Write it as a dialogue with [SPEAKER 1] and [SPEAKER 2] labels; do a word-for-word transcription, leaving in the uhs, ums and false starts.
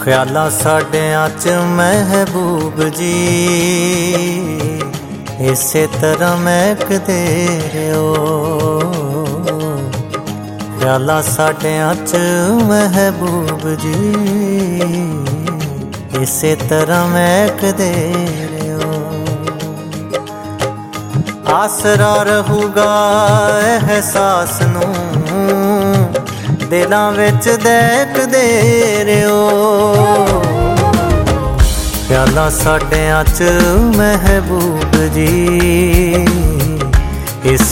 [SPEAKER 1] ख्यालां साडियां च महबूब जी इसे तरह महकदे रहो। ख्यालां साडियां च महबूब जी इसे तरह महकदे रहो। आसरा रहूगा एहसास नूं दिलां विच देखदे रहो। ख्यालां साडियां च महबूब जी इस